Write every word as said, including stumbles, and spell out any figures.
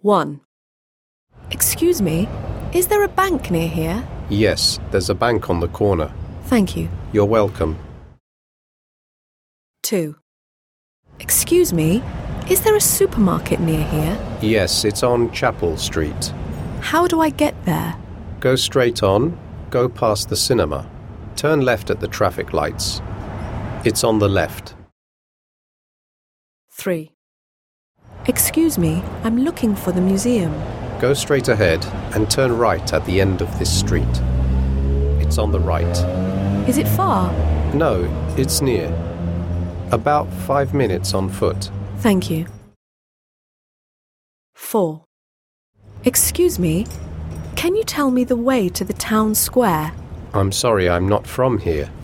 one. Excuse me, is there a bank near here? Yes, there's a bank on the corner. Thank you. You're welcome. two. Excuse me, is there a supermarket near here? Yes, it's on Chapel Street. How do I get there? Go straight on, go past the cinema. Turn left at the traffic lights. It's on the left. three. Excuse me, I'm looking for the museum. Go straight ahead and turn right at the end of this street. It's on the right. Is it far? No, it's near. About five minutes on foot. Thank you. four. Excuse me, can you tell me the way to the town square? I'm sorry, I'm not from here.